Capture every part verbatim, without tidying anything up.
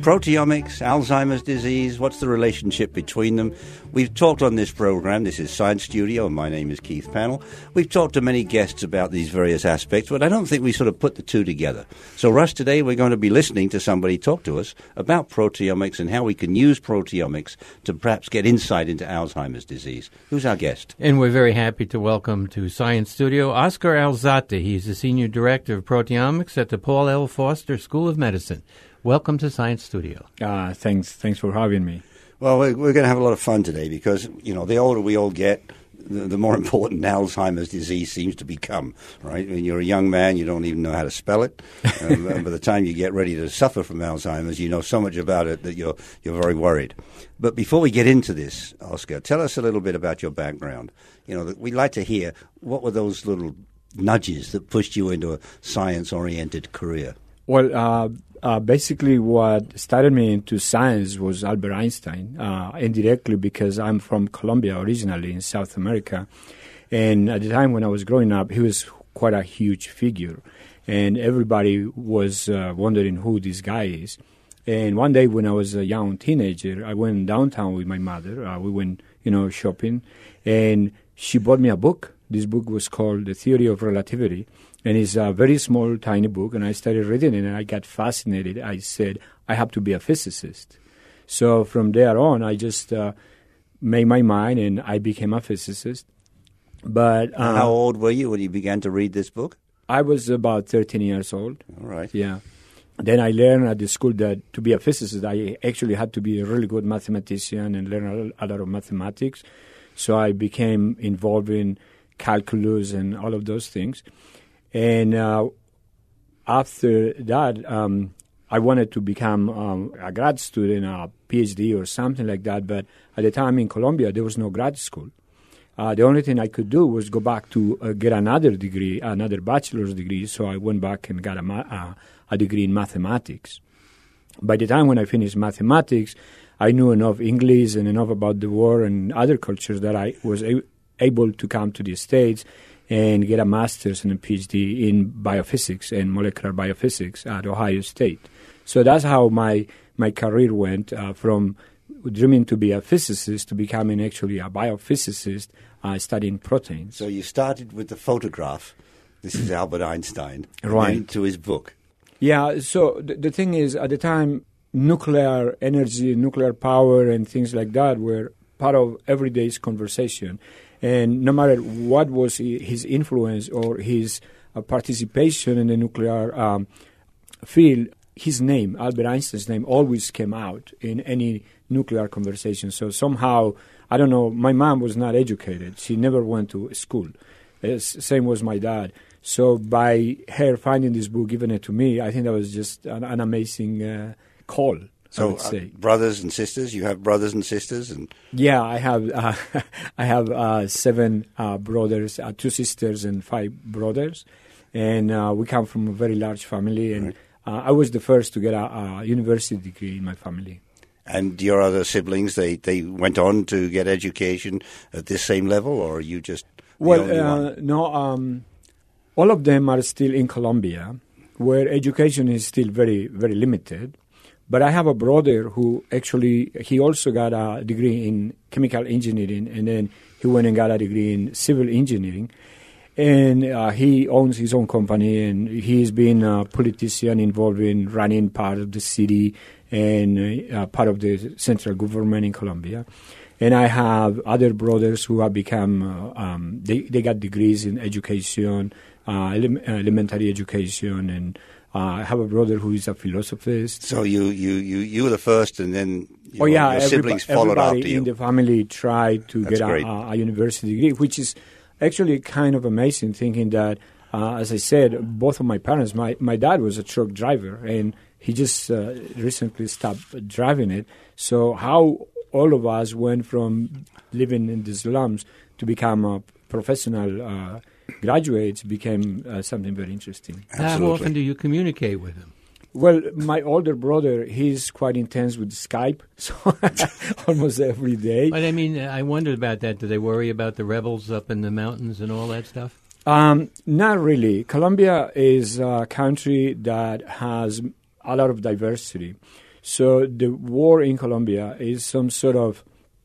Proteomics, Alzheimer's disease, what's the relationship between them? We've talked on this program, this is Science Studio, and my name is Keith Pannell. We've talked to many guests about these various aspects, but I don't think we sort of put the two together. So, Russ, today we're going to be listening to somebody talk to us about proteomics and how we can use proteomics to perhaps get insight into Alzheimer's disease. Who's our guest? And we're very happy to welcome to Science Studio Oscar Alzate. He's the Senior Director of Proteomics at the Paul L. Foster School of Medicine. Welcome to Science Studio. Uh, thanks thanks for having me. Well, we're, we're going to have a lot of fun today because, you know, the older we all get, the, the more important Alzheimer's disease seems to become, right? When you're a young man, you don't even know how to spell it. Um, and by the time you get ready to suffer from Alzheimer's, you know so much about it that you're you're very worried. But before we get into this, Oscar, tell us a little bit about your background. You know, we'd like to hear, what were those little nudges that pushed you into a science-oriented career? Well, uh, uh, basically what started me into science was Albert Einstein, uh, indirectly because I'm from Colombia originally in South America. And at the time when I was growing up, he was quite a huge figure. And everybody was uh, wondering who this guy is. And one day when I was a young teenager, I went downtown with my mother. Uh, we went, you know, shopping. And she bought me a book. This book was called The Theory of Relativity. And it's a very small, tiny book, and I started reading it, and I got fascinated. I said, I have to be a physicist. So from there on, I just uh, made my mind, and I became a physicist. But uh, How old were you when you began to read this book? I was about thirteen years old. All right. Yeah. Then I learned at the school that to be a physicist, I actually had to be a really good mathematician and learn a lot of mathematics. So I became involved in calculus and all of those things. And uh, after that, um, I wanted to become um, a grad student, a PhD or something like that. But at the time in Colombia, there was no grad school. Uh, the only thing I could do was go back to uh, get another degree, another bachelor's degree. So I went back and got a, ma- uh, a degree in mathematics. By the time when I finished mathematics, I knew enough English and enough about the war and other cultures that I was a- able to come to the States and get a master's and a PhD in biophysics and molecular biophysics at Ohio State. So that's how my my career went uh, from dreaming to be a physicist to becoming actually a biophysicist uh, studying proteins. So you started with the photograph. This is Albert Einstein. Right. And to his book. Yeah, so th- the thing is, at the time, nuclear energy, nuclear power and things like that were part of everyday's conversation. And no matter what was his influence or his uh, participation in the nuclear um, field, his name, Albert Einstein's name, always came out in any nuclear conversation. So somehow, I don't know, my mom was not educated. She never went to school. Uh, same was my dad. So by her finding this book, giving it to me, I think that was just an, an amazing uh, call. So, uh, brothers and sisters, you have brothers and sisters, and yeah, I have uh, I have uh, seven uh, brothers, uh, two sisters, and five brothers, and uh, we come from a very large family. And right. uh, I was the first to get a, a university degree in my family. And your other siblings, they, they went on to get education at this same level, or are you just the well? only Uh, one? no, um, all of them are still in Colombia, where education is still very very limited. But I have a brother who actually, he also got a degree in chemical engineering, and then he went and got a degree in civil engineering. And uh, he owns his own company, and he's been a politician involved in running part of the city and uh, part of the central government in Colombia. And I have other brothers who have become, uh, um, they, they got degrees in education, uh, ele- elementary education, and Uh, I have a brother who is a philosophist. So you you, you, you were the first, and then you oh, know, yeah, your siblings everybody, followed everybody after you. in the family tried to That's get a, a, a university degree, which is actually kind of amazing, thinking that, uh, as I said, both of my parents, my, my dad was a truck driver, and he just uh, recently stopped driving it. So how all of us went from living in the slums to become a professional uh graduates became uh, something very interesting. Absolutely. How often do you communicate with him? Well, my older brother, he's quite intense with Skype, so almost every day. But I mean, I wondered about that. Do they worry about the rebels up in the mountains and all that stuff? Um, not really. Colombia is a country that has a lot of diversity. So the war in Colombia is some sort of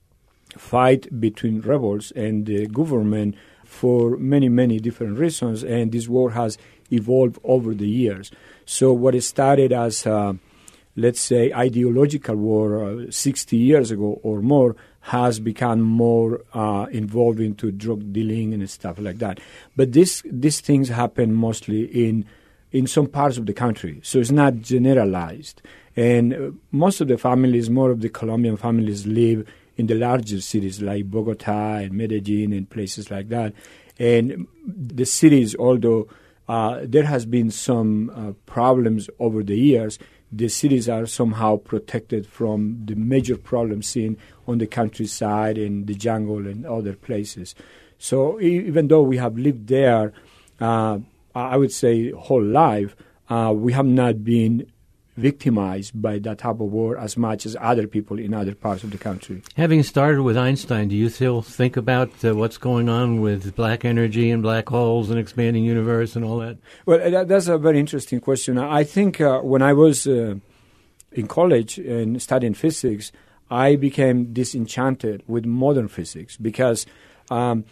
fight between rebels and the government for many, many different reasons, and this war has evolved over the years. So what started as, uh, let's say, ideological war uh, sixty years ago or more has become more uh, involved into drug dealing and stuff like that. But this, these things happen mostly in in some parts of the country, so it's not generalized. And uh, most of the families, more of the Colombian families, live in the larger cities like Bogota and Medellin and places like that. And the cities, although uh, there has been some uh, problems over the years, the cities are somehow protected from the major problems seen on the countryside and the jungle and other places. So e- even though we have lived there, uh, I would say whole life, uh, we have not been victimized by that type of war as much as other people in other parts of the country. Having started with Einstein, do you still think about uh, what's going on with black energy and black holes and expanding universe and all that? Well, that, that's a very interesting question. I think uh, when I was uh, in college and studying physics, I became disenchanted with modern physics because um,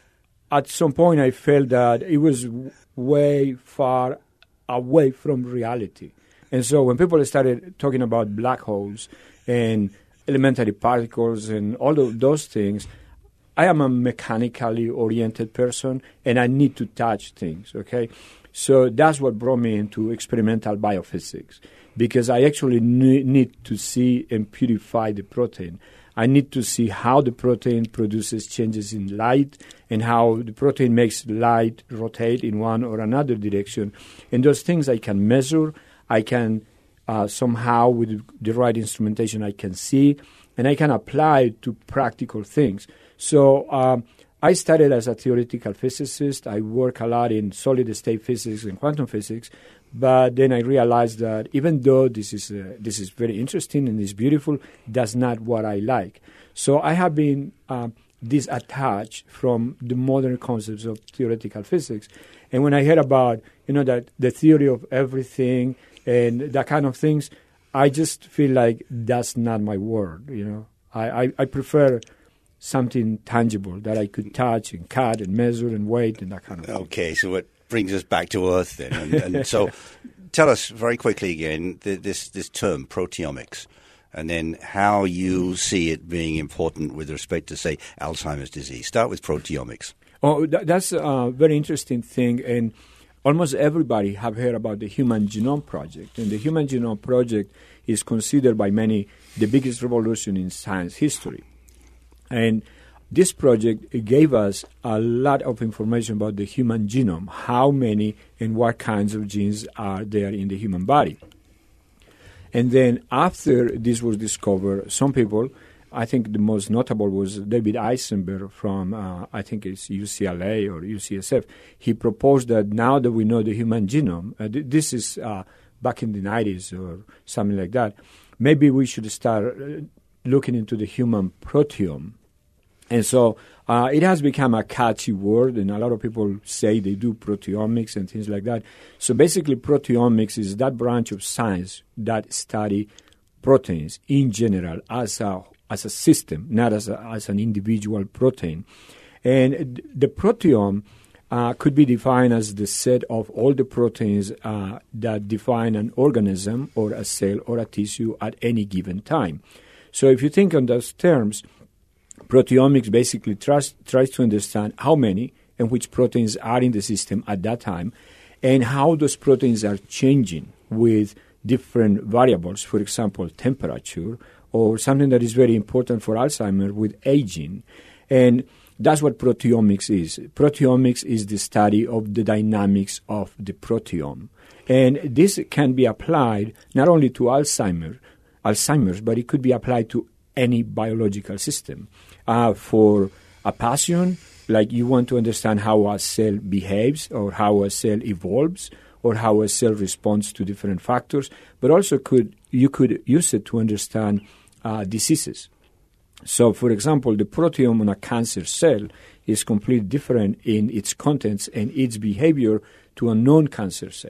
at some point I felt that it was w- way far away from reality. And so when people started talking about black holes and elementary particles and all of those things, I am a mechanically oriented person and I need to touch things, okay? So that's what brought me into experimental biophysics, because I actually ne- need to see and purify the protein. I need to see how the protein produces changes in light and how the protein makes light rotate in one or another direction. And those things I can measure. I can uh, somehow, with the right instrumentation, I can see, and I can apply it to practical things. So um, I started as a theoretical physicist. I work a lot in solid-state physics and quantum physics, but then I realized that even though this is uh, this is very interesting and is beautiful, that's not what I like. So I have been uh, disattached from the modern concepts of theoretical physics. And when I heard about, you know, that the theory of everything and that kind of things, I just feel like that's not my world, you know. I, I, I prefer something tangible that I could touch and cut and measure and weight and that kind of thing. Okay, so it brings us back to Earth then. And, and so tell us very quickly again the, this, this term, proteomics, and then how you see it being important with respect to, say, Alzheimer's disease. Start with proteomics. Oh, that, that's a very interesting thing, and almost everybody have heard about the Human Genome Project, and the Human Genome Project is considered by many the biggest revolution in science history. And this project gave us a lot of information about the human genome, how many and what kinds of genes are there in the human body. And then after this was discovered, some people, I think the most notable was David Eisenberg from, uh, I think it's U C L A or U C S F. He proposed that now that we know the human genome, uh, th- this is uh, back in the nineties or something like that, maybe we should start uh, looking into the human proteome. And so uh, it has become a catchy word, and a lot of people say they do proteomics and things like that. So basically proteomics is that branch of science that study proteins in general as a as a system, not as a, as an individual protein. And the proteome uh, could be defined as the set of all the proteins uh, that define an organism or a cell or a tissue at any given time. So if you think on those terms, proteomics basically tries, tries to understand how many and which proteins are in the system at that time and how those proteins are changing with different variables, for example, temperature, or something that is very important for Alzheimer's with aging. And that's what proteomics is. Proteomics is the study of the dynamics of the proteome. And this can be applied not only to Alzheimer's, Alzheimer's, but it could be applied to any biological system. Uh, for a passion, like you want to understand how a cell behaves or how a cell evolves or how a cell responds to different factors, but also could you could use it to understand uh, diseases. So, for example, the proteome on a cancer cell is completely different in its contents and its behavior to a non-cancer cell.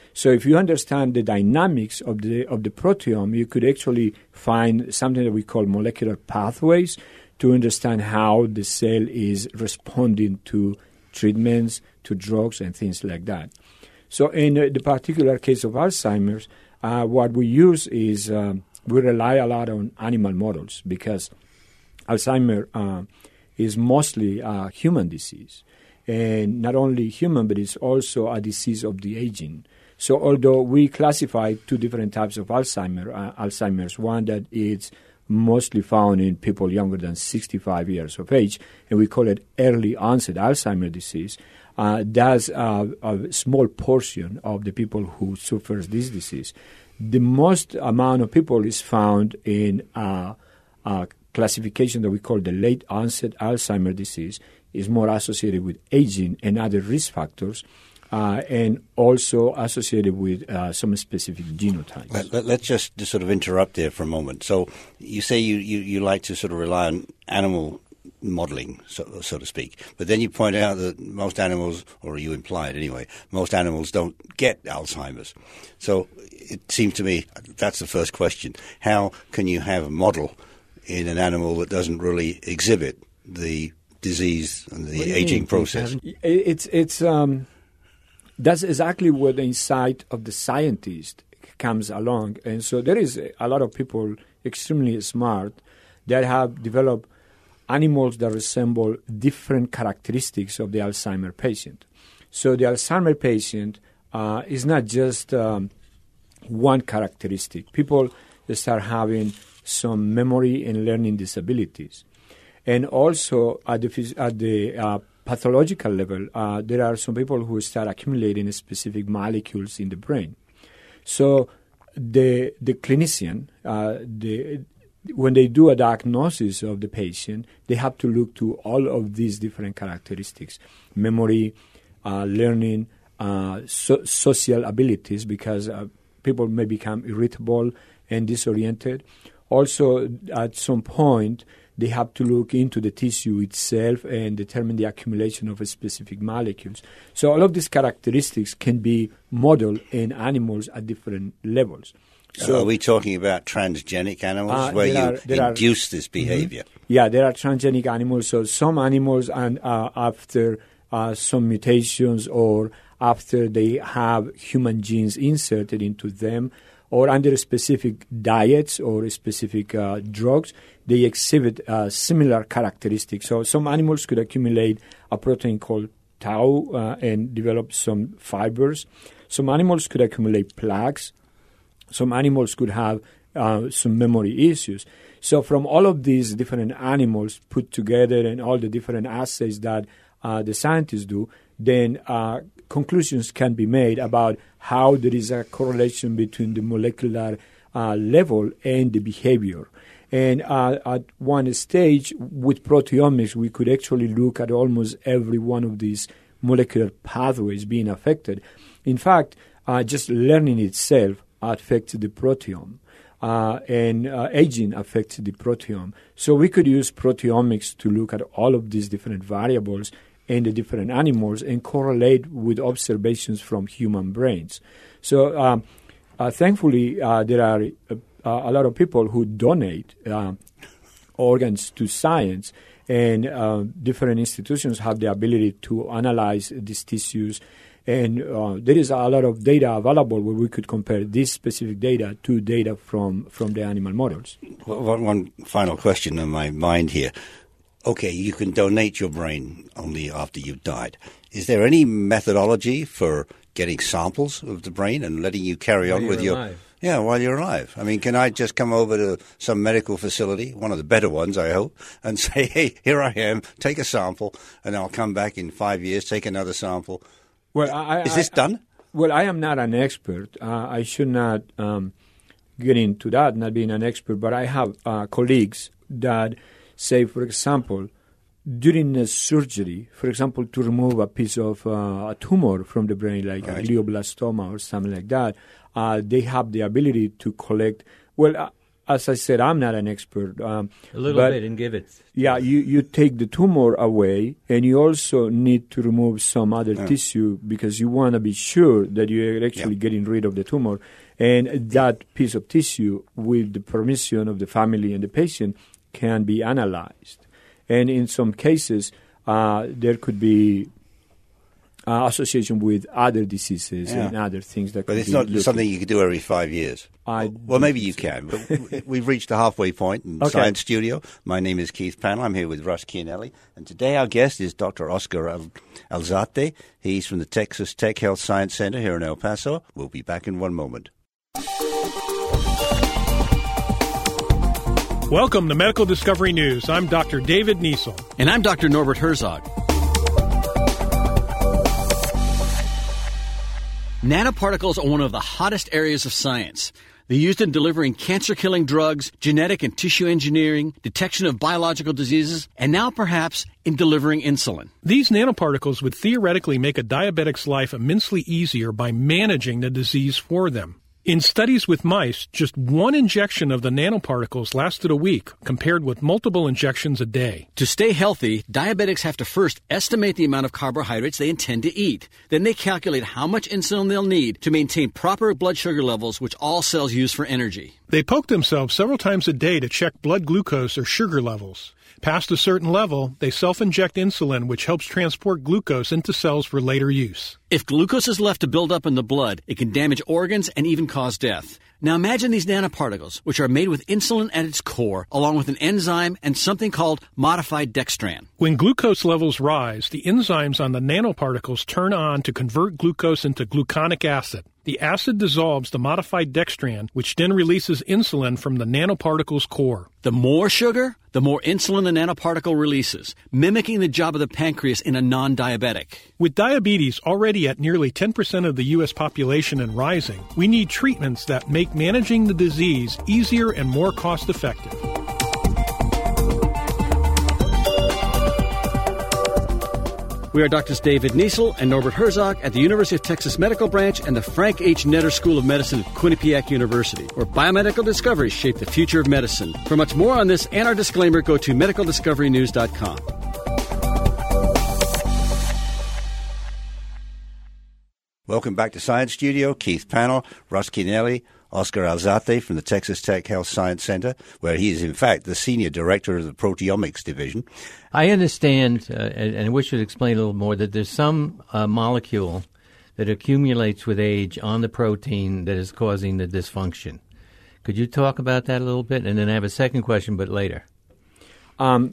So if you understand the dynamics of the of the proteome, you could actually find something that we call molecular pathways to understand how the cell is responding to treatments, to drugs, and things like that. So in uh, the particular case of Alzheimer's, uh, what we use is um, we rely a lot on animal models because Alzheimer's uh, is mostly a human disease. And not only human, but it's also a disease of the aging. So although we classify two different types of Alzheimer, uh, Alzheimer's, one that is mostly found in people younger than sixty-five years of age, and we call it early onset Alzheimer's disease, uh, that's uh, a small portion of the people who suffers this disease. The most amount of people is found in uh, a classification that we call the late onset Alzheimer's disease, is more associated with aging and other risk factors, uh, and also associated with uh, some specific genotypes. Let, let, let's just, just sort of interrupt there for a moment. So you say you, you, you like to sort of rely on animal modeling, so, so to speak, but then you point out that most animals, or you imply it anyway, most animals don't get Alzheimer's. So it seems to me that's the first question. How can you have a model in an animal that doesn't really exhibit the disease and the aging process? It's it's um, that's exactly where the insight of the scientist comes along, and so there is a lot of people extremely smart that have developed animals that resemble different characteristics of the Alzheimer patient. So the Alzheimer patient uh, is not just um, one characteristic. People start having some memory and learning disabilities. And also at the, at the uh, pathological level, uh, there are some people who start accumulating specific molecules in the brain. So the the clinician, uh, the, when they do a diagnosis of the patient, they have to look to all of these different characteristics: memory, uh, learning, uh, so, social abilities, because uh, people may become irritable and disoriented. Also, at some point, they have to look into the tissue itself and determine the accumulation of specific molecules. So all of these characteristics can be modeled in animals at different levels. So, are we talking about transgenic animals uh, where you are, induce are, this behavior? Mm-hmm. Yeah, there are transgenic animals. So some animals, and uh, after uh, some mutations or after they have human genes inserted into them, or under specific diets or specific uh, drugs, they exhibit uh, similar characteristics. So some animals could accumulate a protein called tau uh, and develop some fibers. Some animals could accumulate plaques. Some animals could have uh, some memory issues. So from all of these different animals put together and all the different assays that uh, the scientists do, then uh, conclusions can be made about how there is a correlation between the molecular uh, level and the behavior. And uh, at one stage, with proteomics, we could actually look at almost every one of these molecular pathways being affected. In fact, uh, just learning itself affects the proteome, uh, and uh, aging affects the proteome. So we could use proteomics to look at all of these different variables in the different animals and correlate with observations from human brains. So um, uh, thankfully, uh, there are uh, a lot of people who donate uh, organs to science, and uh, different institutions have the ability to analyze these tissues. And uh, there is a lot of data available where we could compare this specific data to data from, from the animal models. Well, one, one final question in my mind here. Okay, you can donate your brain only after you've died. Is there any methodology for getting samples of the brain and letting you carry on with your alive. Yeah, while you're alive? I mean, can I just come over to some medical facility, one of the better ones, I hope, and say, hey, here I am, take a sample, and I'll come back in five years, take another sample? Well, I, Is this I, done? Well, I am not an expert. Uh, I should not um, get into that, not being an expert, but I have uh, colleagues that say, for example, during a surgery, for example, to remove a piece of uh, a tumor from the brain, like right. a glioblastoma or something like that, uh, they have the ability to collect. Well, uh, as I said, I'm not an expert. Um, a little but bit and give it. Yeah, you, you take the tumor away, and you also need to remove some other yeah. tissue because you want to be sure that you're actually yeah. getting rid of the tumor. And that piece of tissue, with the permission of the family and the patient, can be analyzed. And in some cases, uh, there could be uh, association with other diseases yeah. and other things that. But could it's be not looking. something you could do every five years. I well, maybe you can. But we've reached the halfway point in okay. Science Studio. My name is Keith Panel. I'm here with Russ Chianelli. And today our guest is Doctor Oscar Al- Alzate. He's from the Texas Tech Health Science Center here in El Paso. We'll be back in one moment. Welcome to Medical Discovery News. I'm Doctor David Niesel. And I'm Doctor Norbert Herzog. Nanoparticles are one of the hottest areas of science. They're used in delivering cancer-killing drugs, genetic and tissue engineering, detection of biological diseases, and now perhaps in delivering insulin. These nanoparticles would theoretically make a diabetic's life immensely easier by managing the disease for them. In studies with mice, just one injection of the nanoparticles lasted a week, compared with multiple injections a day. To stay healthy, diabetics have to first estimate the amount of carbohydrates they intend to eat. Then they calculate how much insulin they'll need to maintain proper blood sugar levels, which all cells use for energy. They poke themselves several times a day to check blood glucose or sugar levels. Past a certain level, they self-inject insulin, which helps transport glucose into cells for later use. If glucose is left to build up in the blood, it can damage organs and even cause death. Now imagine these nanoparticles, which are made with insulin at its core, along with an enzyme and something called modified dextran. When glucose levels rise, the enzymes on the nanoparticles turn on to convert glucose into gluconic acid. The acid dissolves the modified dextran, which then releases insulin from the nanoparticle's core. The more sugar, the more insulin the nanoparticle releases, mimicking the job of the pancreas in a non-diabetic. With diabetes already at nearly ten percent of the U S population and rising, we need treatments that make managing the disease easier and more cost-effective. We are Doctors David Niesel and Norbert Herzog at the University of Texas Medical Branch and the Frank H. Netter School of Medicine at Quinnipiac University, where biomedical discoveries shape the future of medicine. For much more on this and our disclaimer, go to medical discovery news dot com. Welcome back to Science Studio. Keith Panel, Russ Chianelli, Oscar Alzate from the Texas Tech Health Science Center, where he is, in fact, the Senior Director of the Proteomics Division. I understand, uh, and, and I wish you'd explain a little more, that there's some uh, molecule that accumulates with age on the protein that is causing the dysfunction. Could you talk about that a little bit? And then I have a second question, but later. Um,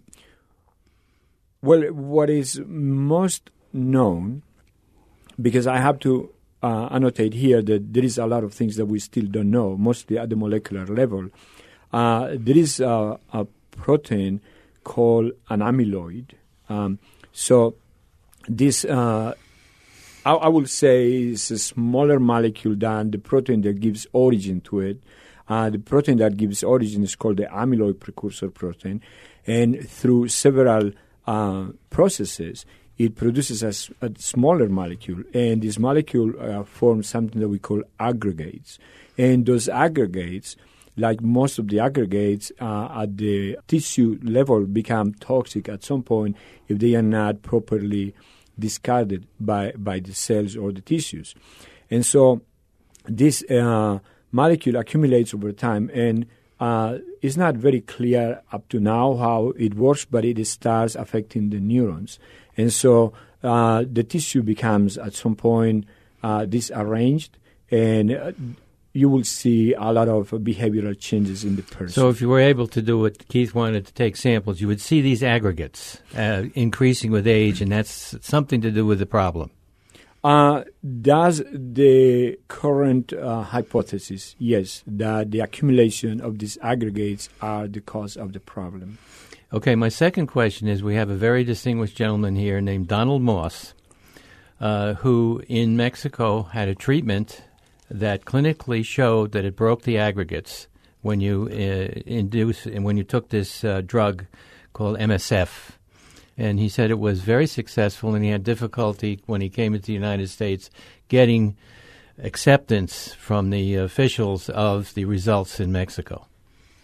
well, what is most known, because I have to Uh, annotate here that there is a lot of things that we still don't know, mostly at the molecular level. Uh, there is a, a protein called an amyloid. Um, so this, uh, I, I will say, is a smaller molecule than the protein that gives origin to it. Uh, the protein that gives origin is called the amyloid precursor protein. And through several uh, processes, it produces a, a smaller molecule, and this molecule uh, forms something that we call aggregates. And those aggregates, like most of the aggregates uh, at the tissue level, become toxic at some point if they are not properly discarded by, by the cells or the tissues. And so this uh, molecule accumulates over time, and uh, it's not very clear up to now how it works, but it starts affecting the neurons. And so uh, the tissue becomes, at some point, uh, disarranged, and uh, you will see a lot of behavioral changes in the person. So if you were able to do what Keith wanted, to take samples, you would see these aggregates uh, increasing with age, and that's something to do with the problem. Uh, does the current uh, hypothesis, yes, that the accumulation of these aggregates are the cause of the problem. Okay, my second question is, we have a very distinguished gentleman here named Donald Moss, uh, who in Mexico had a treatment that clinically showed that it broke the aggregates when you uh, induce and when you took this uh, drug called M S F. And he said it was very successful, and he had difficulty when he came into the United States getting acceptance from the officials of the results in Mexico.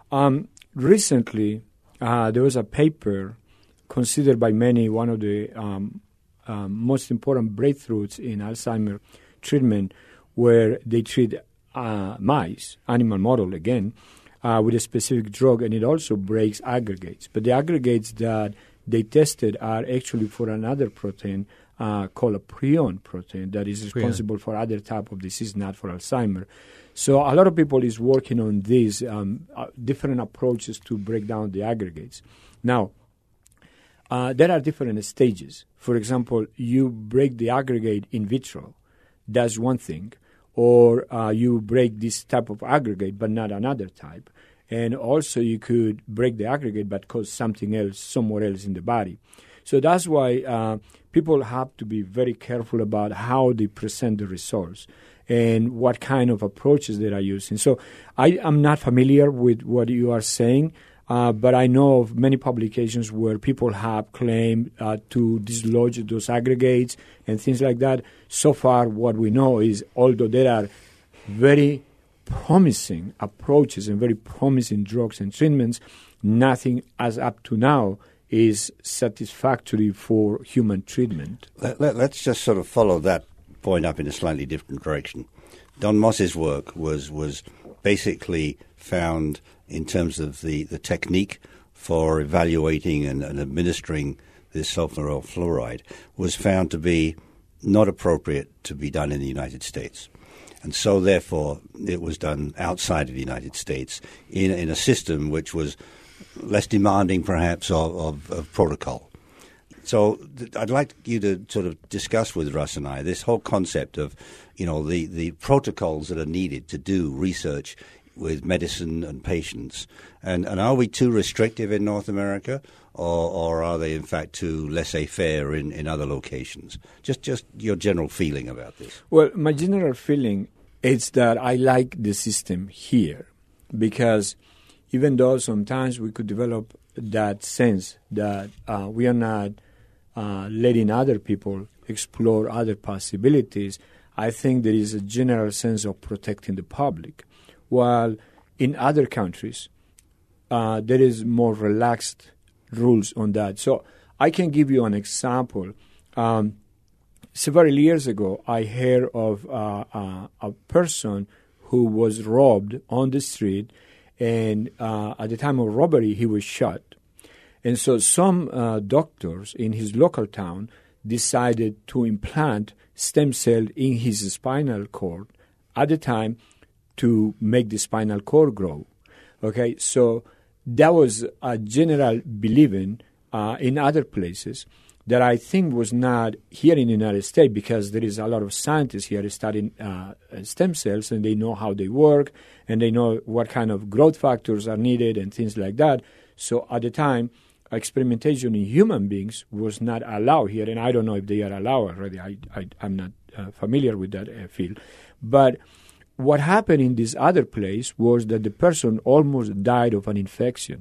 Um, recently, uh, there was a paper considered by many one of the um, um, most important breakthroughs in Alzheimer's treatment, where they treat uh, mice, animal model again, uh, with a specific drug, and it also breaks aggregates. But the aggregates that they tested are actually for another protein uh, called a prion protein that is responsible prion. for other type of disease, not for Alzheimer's. So a lot of people is working on these um, uh, different approaches to break down the aggregates. Now, uh, there are different stages. For example, you break the aggregate in vitro. That's one thing. Or uh, you break this type of aggregate but not another type. And also you could break the aggregate but cause something else somewhere else in the body. So that's why uh, people have to be very careful about how they present the results and what kind of approaches they are using. So I am not familiar with what you are saying, uh, but I know of many publications where people have claimed uh, to dislodge those aggregates and things like that. So far, what we know is, although there are very promising approaches and very promising drugs and treatments, nothing as up to now is satisfactory for human treatment. Let, let, let's just sort of follow that point up in a slightly different direction. Don Moss's work was was basically found in terms of the, the technique for evaluating and, and administering this sulfonyl fluoride was found to be not appropriate to be done in the United States. And so, therefore, it was done outside of the United States in, in a system which was less demanding, perhaps, of, of, of protocol. So th- I'd like you to sort of discuss with Russ and I this whole concept of, you know, the, the protocols that are needed to do research with medicine and patients. And, and are we too restrictive in North America, or, or are they, in fact, too laissez-faire in, in other locations? Just just your general feeling about this. Well, my general feeling is that I like the system here because even though sometimes we could develop that sense that uh, we are not uh, letting other people explore other possibilities, I think there is a general sense of protecting the public. While in other countries, uh, there is more relaxed rules on that. So I can give you an example. Um, several years ago, I heard of uh, uh, a person who was robbed on the street, and uh, at the time of robbery, he was shot. And so some uh, doctors in his local town decided to implant stem cells in his spinal cord at the time to make the spinal cord grow. Okay, so that was a general believing uh, in other places that I think was not here in the United States, because there is a lot of scientists here studying uh, stem cells, and they know how they work, and they know what kind of growth factors are needed and things like that. So at the time, experimentation in human beings was not allowed here, and I don't know if they are allowed already. I, I, I'm not uh, familiar with that uh, field. But what happened in this other place was that the person almost died of an infection.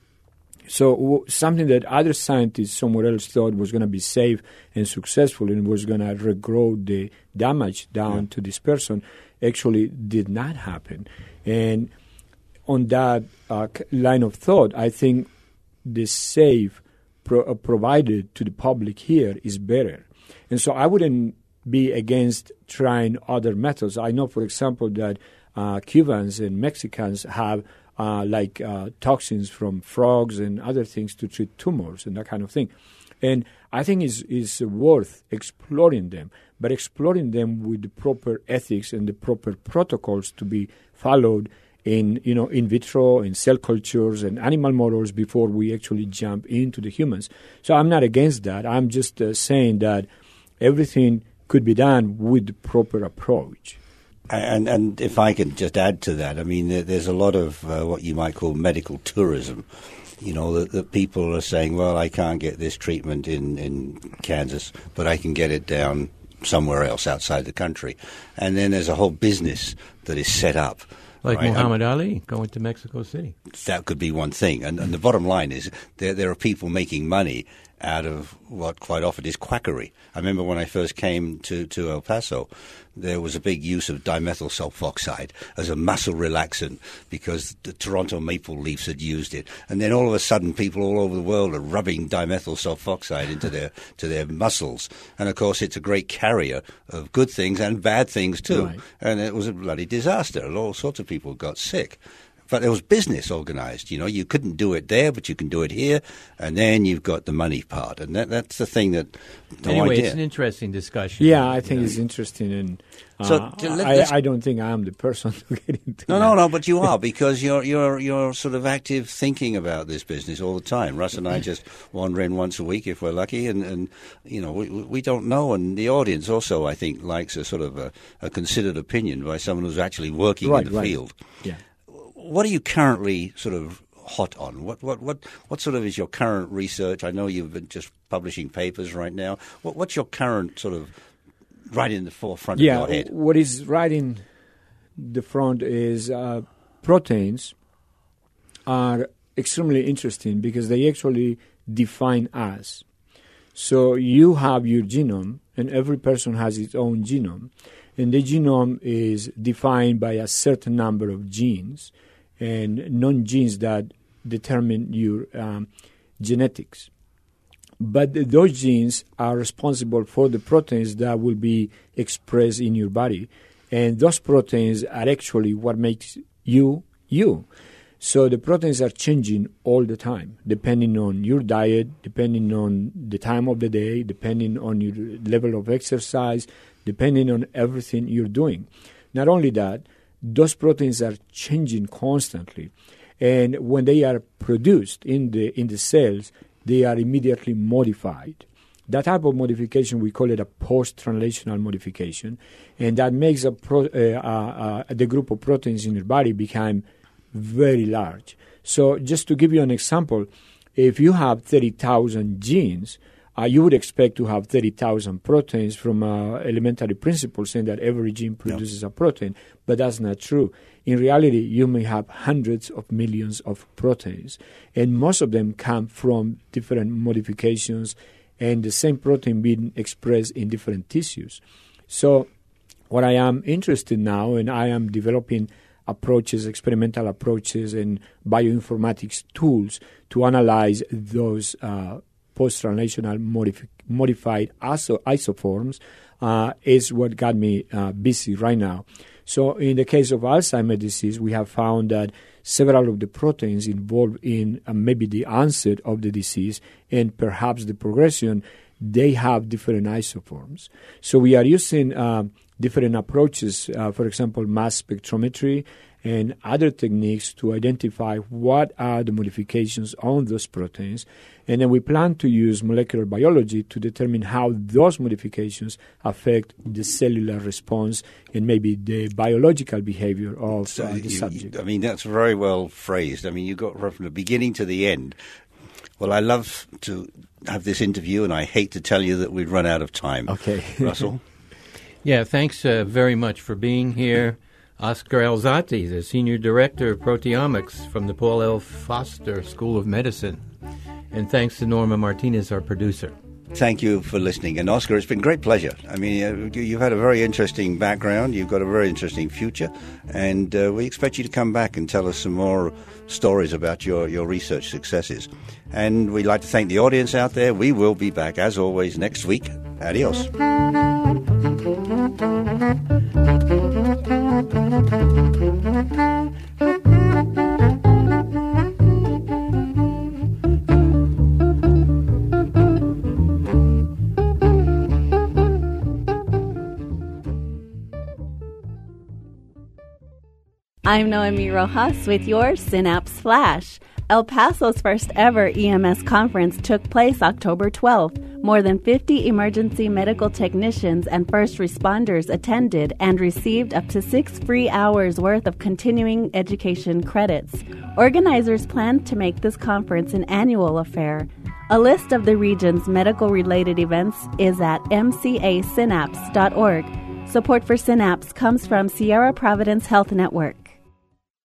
So w- something that other scientists somewhere else thought was going to be safe and successful and was going to regrow the damage down yeah. to this person actually did not happen. And on that uh, line of thought, I think the safe pro- uh, provided to the public here is better. And so I wouldn't be against trying other methods. I know, for example, that uh, Cubans and Mexicans have uh, like uh, toxins from frogs and other things to treat tumors and that kind of thing. And I think it's, it's worth exploring them, but exploring them with the proper ethics and the proper protocols to be followed in, you know, in vitro, in cell cultures and animal models before we actually jump into the humans. So I'm not against that. I'm just uh, saying that everything could be done with the proper approach. And and if I could just add to that, I mean, there, there's a lot of uh, what you might call medical tourism. You know, that, that people are saying, well, I can't get this treatment in, in Kansas, but I can get it down somewhere else outside the country. And then there's a whole business that is set up. Like right? Muhammad and, Ali going to Mexico City. That could be one thing. And, and the bottom line is there, there are people making money out of what quite often is quackery. I remember when I first came to, to El Paso, there was a big use of dimethyl sulfoxide as a muscle relaxant because the Toronto Maple Leafs had used it. And then all of a sudden people all over the world are rubbing dimethyl sulfoxide into their to their muscles. And, of course, it's a great carrier of good things and bad things too. Right. And it was a bloody disaster. All sorts of people got sick. But there was business organized. You know, you couldn't do it there, but you can do it here. And then you've got the money part. And that, that's the thing that no anyway, idea. It's an interesting discussion. Yeah, I think you know. it's interesting. And uh, So, let- I, I don't think I'm the person to get into No, that. no, no, but you are, because you're you're you're sort of active thinking about this business all the time. Russ and I just wander in once a week if we're lucky, and, and you know, we we don't know. And the audience also, I think, likes a sort of a, a considered opinion by someone who's actually working Right, in the right. field. Yeah. What are you currently sort of hot on? What what what what sort of is your current research? I know you've been just publishing papers right now. What what's your current sort of right in the forefront Yeah, of your head? what is right in the front is uh, proteins are extremely interesting because they actually define us. So you have your genome, and every person has its own genome, and the genome is defined by a certain number of genes and non-genes that determine your um, genetics. But th- those genes are responsible for the proteins that will be expressed in your body. And those proteins are actually what makes you, you. So the proteins are changing all the time, depending on your diet, depending on the time of the day, depending on your level of exercise, depending on everything you're doing. Not only that, those proteins are changing constantly. And when they are produced in the in the cells, they are immediately modified. That type of modification, we call it a post-translational modification, and that makes a pro, uh, uh, uh, the group of proteins in your body become very large. So just to give you an example, if you have thirty thousand genes, uh, you would expect to have thirty thousand proteins from uh, elementary principle saying that every gene produces yeah. a protein, but that's not true. In reality, you may have hundreds of millions of proteins, and most of them come from different modifications and the same protein being expressed in different tissues. So what I am interested now, and I am developing approaches, experimental approaches, and bioinformatics tools to analyze those uh, post-translational modif- modified iso- isoforms uh, is what got me uh, busy right now. So in the case of Alzheimer's disease, we have found that several of the proteins involved in uh, maybe the onset of the disease and perhaps the progression, they have different isoforms. So we are using uh, different approaches, uh, for example, mass spectrometry and other techniques to identify what are the modifications on those proteins. And then we plan to use molecular biology to determine how those modifications affect the cellular response and maybe the biological behavior of So uh, the you, subject. I mean, that's very well phrased. I mean, you got right from the beginning to the end. Well, I love to have this interview, and I hate to tell you that we've run out of time. Okay. Russell? Yeah, thanks uh, very much for being here. Oscar Alzati, the Senior Director of Proteomics from the Paul L. Foster School of Medicine. And thanks to Norma Martinez, our producer. Thank you for listening. And Oscar, it's been a great pleasure. I mean, uh, you- you've had a very interesting background. You've got a very interesting future. And uh, we expect you to come back and tell us some more stories about your, your research successes. And we'd like to thank the audience out there. We will be back, as always, next week. Adios. I'm Noemi Rojas with your Synapse Flash. El Paso's first ever E M S conference took place October twelfth. More than fifty emergency medical technicians and first responders attended and received up to six free hours worth of continuing education credits. Organizers plan to make this conference an annual affair. A list of the region's medical-related events is at m c a synapse dot org. Support for Synapse comes from Sierra Providence Health Network.